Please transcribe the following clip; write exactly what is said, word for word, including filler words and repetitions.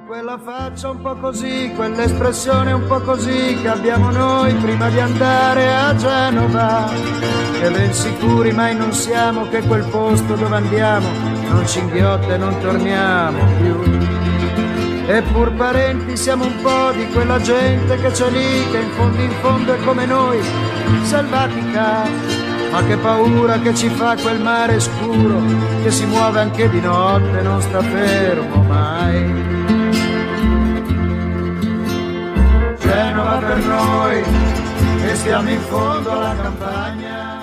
Quella faccia un po' così, quell'espressione un po' così che abbiamo noi prima di andare a Genova, che ben sicuri mai non siamo che quel posto dove andiamo non ci inghiotta e non torniamo più. Eppur parenti siamo un po' di quella gente che c'è lì, che in fondo in fondo è come noi, selvatica, ma che paura che ci fa quel mare scuro che si muove anche di notte, non sta fermo mai. Genova per noi che stiamo in fondo alla campagna.